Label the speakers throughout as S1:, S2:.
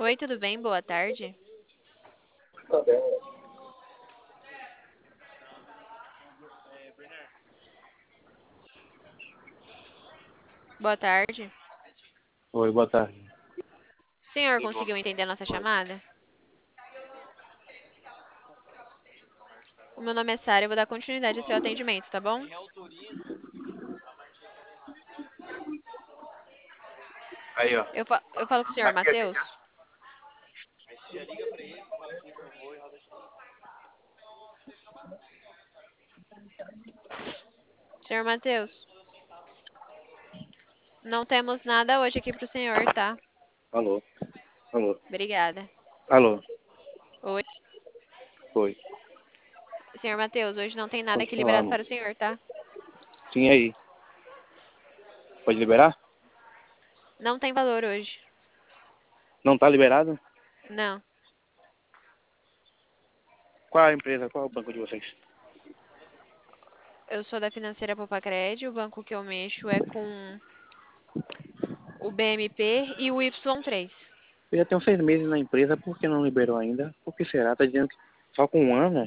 S1: Oi, tudo bem? Boa tarde. Boa tarde.
S2: Oi, boa tarde.
S1: O senhor conseguiu entender a nossa chamada? O meu nome é Sara, eu vou dar continuidade ao seu atendimento, tá bom?
S2: Aí, ó.
S1: Eu falo com o senhor
S2: Aqui,
S1: Matheus? Senhor Matheus, não temos nada hoje aqui pro senhor, tá?
S2: Alô, alô,
S1: Obrigada.
S2: alô.
S1: Oi.
S2: Oi.
S1: Senhor Matheus, hoje não tem nada
S2: Pode
S1: aqui
S2: falar,
S1: liberado
S2: amor.
S1: para o senhor, tá?
S2: Sim, aí. Pode liberar?
S1: Não tem valor hoje.
S2: Não tá liberado?
S1: Não.
S2: Qual a empresa? Qual é o banco de vocês?
S1: Eu sou da financeira Popacred, o banco que eu mexo é com o BMP e o Y3.
S2: Eu já tenho 6 meses na empresa, por que não liberou ainda? Por que será? Tá dizendo que só com um ano?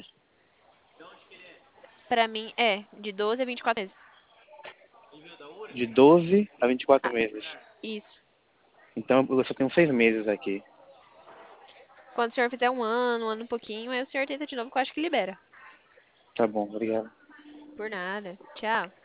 S1: Para mim é de 12 a 24 meses.
S2: De 12 a 24
S1: Ah,
S2: meses.
S1: isso.
S2: Então eu só tenho 6 meses aqui.
S1: Quando o senhor fizer um ano e pouquinho, aí o senhor tenta de novo, que eu acho que libera.
S2: Tá bom, obrigado.
S1: Por nada. Tchau.